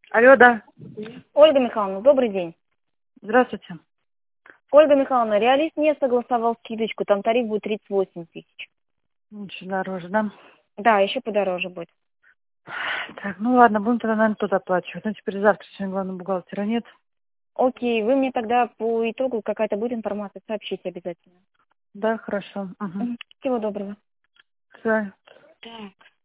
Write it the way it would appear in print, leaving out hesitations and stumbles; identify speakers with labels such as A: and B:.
A: Алло, да.
B: Ольга Михайловна, добрый день.
A: Здравствуйте.
B: Ольга Михайловна, Реалист не согласовал скидочку, там тариф будет 38 тысяч.
A: Чуть дороже, да?
B: Да, еще подороже будет.
A: Так, ну ладно, будем тогда, наверное, тут оплачивать. Ну, теперь завтра сегодня главного бухгалтера нет.
B: Окей, вы мне тогда по итогу какая-то будет информация, сообщите обязательно.
A: Да, хорошо. Угу.
B: Всего доброго.
A: Все.
B: Так.